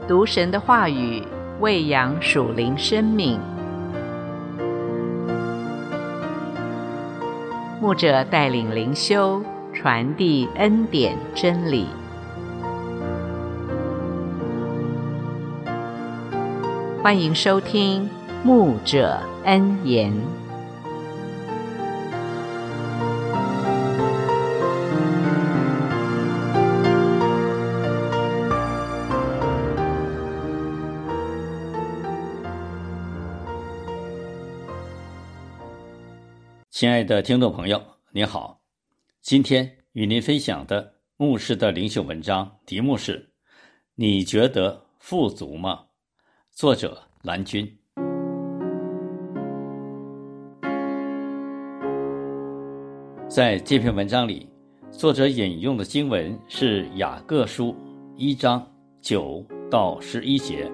读神的话语，喂养属灵生命。牧者带领灵修，传递恩典真理。欢迎收听牧者恩言。 亲爱的听众朋友，您好，今天与您分享的牧师的灵修文章题目是你觉得富足吗？作者蓝军。在这篇文章里，作者引用的经文是雅各书1章9到11节。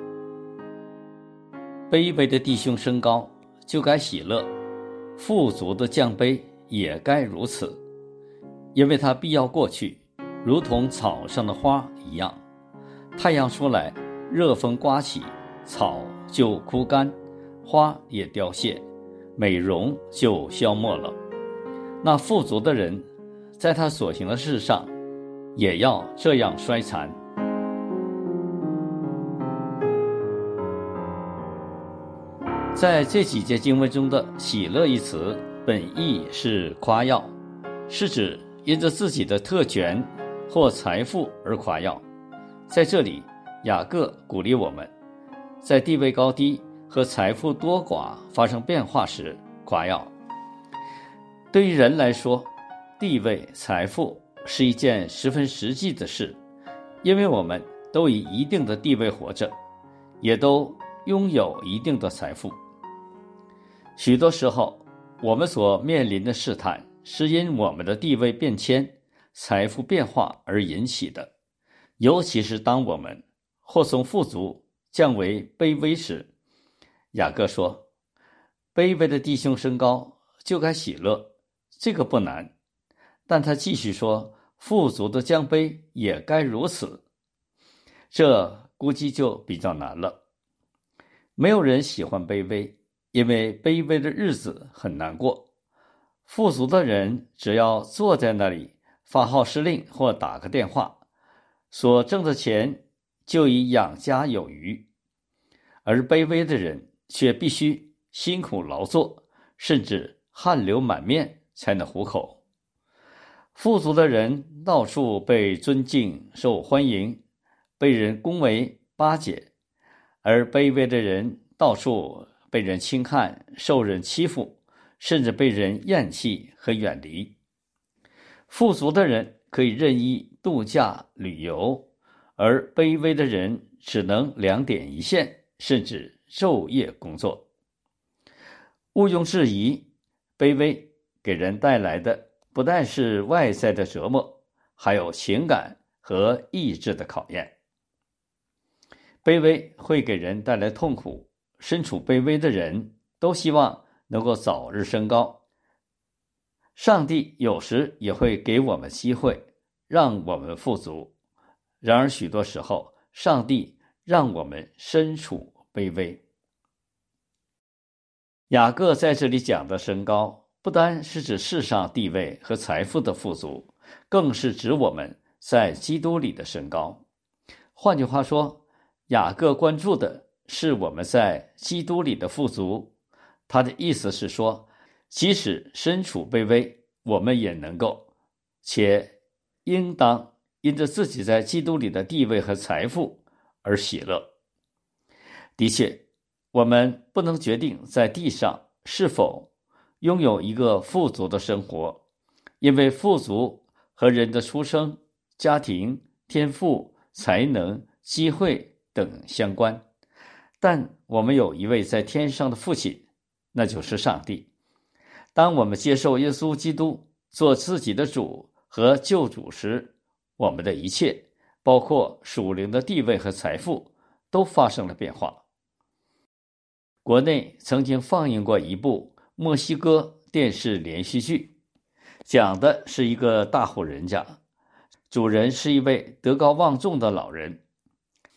卑微的弟兄升高，就该喜乐，富足的降卑也该如此，因为它必要过去，如同草上的花一样。太阳出来，热风刮起，草就枯干，花也凋谢，美容就消没了。那富足的人，在他所行的事上，也要这样衰残。在这几节经文中的喜乐一词，本意是夸耀，是指因着自己的特权或财富而夸耀。在这里，雅各鼓励我们，在地位高低和财富多寡发生变化时夸耀。对于人来说，地位、财富是一件十分实际的事，因为我们都以一定的地位活着，也都拥有一定的财富。许多时候，我们所面临的试探是因我们的地位变迁、财富变化而引起的，尤其是当我们或从富足降为卑微时。雅各说，卑微的弟兄升高，就该喜乐，这个不难。但他继续说，富足的降卑也该如此，这估计就比较难了。没有人喜欢卑微，因为卑微的日子很难过。富足的人只要坐在那里发号施令或打个电话，所挣的钱就已养家有余，而卑微的人却必须辛苦劳作，甚至汗流满面才能糊口。富足的人到处被尊敬受欢迎，被人恭维巴结，而卑微的人到处被人轻看，受人欺负，甚至被人厌弃和远离。富足的人可以任意度假旅游，而卑微的人只能两点一线，甚至昼夜工作。毋庸置疑，卑微给人带来的不但是外在的折磨，还有情感和意志的考验。卑微会给人带来痛苦，身处卑微的人都希望能够早日升高。上帝有时也会给我们机会，让我们富足。然而许多时候，上帝让我们身处卑微。雅各在这里讲的升高，不单是指世上地位和财富的富足，更是指我们在基督里的升高。换句话说，雅各关注的是我们在基督里的富足。他的意思是说，即使身处卑微，我们也能够且应当因着自己在基督里的地位和财富而喜乐。的确，我们不能决定在地上是否拥有一个富足的生活，因为富足和人的出生、家庭、天赋、才能、机会等相关。但我们有一位在天上的父亲，那就是上帝。当我们接受耶稣基督做自己的主和救主时，我们的一切，包括属灵的地位和财富，都发生了变化。国内曾经放映过一部墨西哥电视连续剧，讲的是一个大户人家，主人是一位德高望重的老人。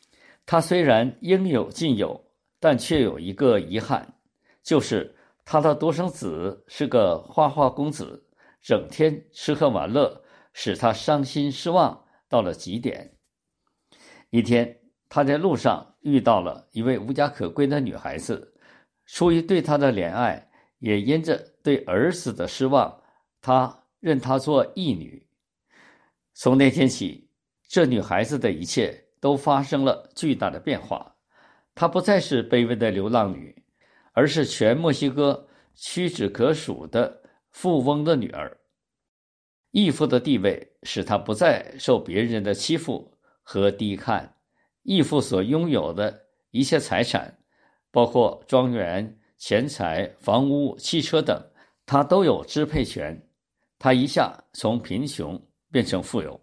他虽然应有尽有，但却有一个遗憾，就是他的独生子是个花花公子，整天吃喝玩乐，使他伤心失望到了极点。一天，他在路上遇到了一位无家可归的女孩子，出于对她的怜爱，也因着对儿子的失望，他认她做义女。从那天起，这女孩子的一切都发生了巨大的变化。她不再是卑微的流浪女，而是全墨西哥屈指可数的富翁的女儿。义父的地位使她不再受别人的欺负和低看。义父所拥有的一切财产，包括庄园、钱财、房屋、汽车等，他都有支配权。他一下从贫穷变成富有。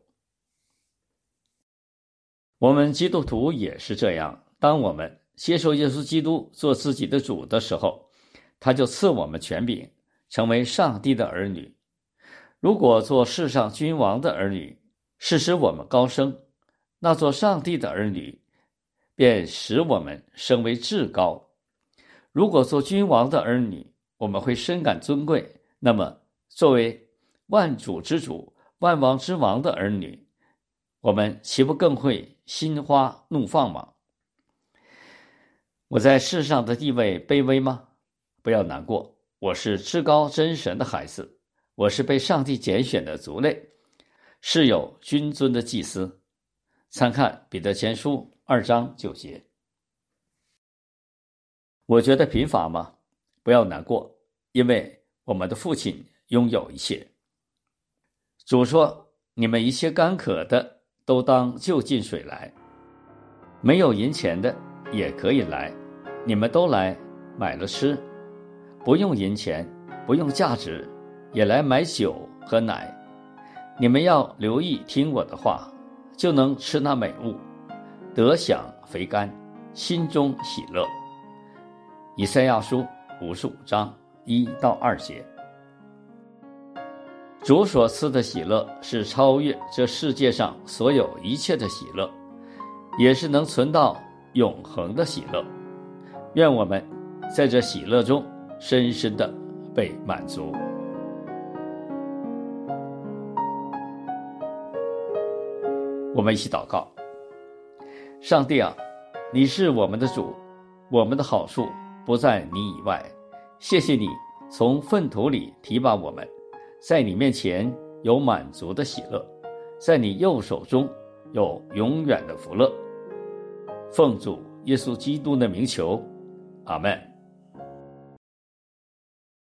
我们基督徒也是这样，当我们接受耶稣基督做自己的主的时候，他就赐我们权柄，成为上帝的儿女。如果做世上君王的儿女是使我们高升，那做上帝的儿女便使我们升为至高。如果做君王的儿女，我们会深感尊贵，那么作为万主之主、万王之王的儿女，我们岂不更会心花怒放吗？我在世上的地位卑微吗？不要难过，我是至高真神的孩子，我是被上帝拣选的族类，是有君尊的祭司。参看彼得前书2章9节。我觉得贫乏吗？不要难过，因为我们的父亲拥有一切。主说，你们一切干渴的都当就近水来，没有银钱的也可以来，你们都来买了吃，不用银钱，不用价值，也来买酒和奶。你们要留意听我的话，就能吃那美物，得享肥甘，心中喜乐。以赛亚书55章1到2节。主所赐的喜乐是超越这世界上所有一切的喜乐，也是能存到永恒的喜乐。愿我们在这喜乐中深深的被满足。我们一起祷告。上帝啊，你是我们的主，我们的好处不在你以外。谢谢你从粪土里提拔我们，在你面前有满足的喜乐，在你右手中有永远的福乐。奉主耶稣基督的名求，阿们。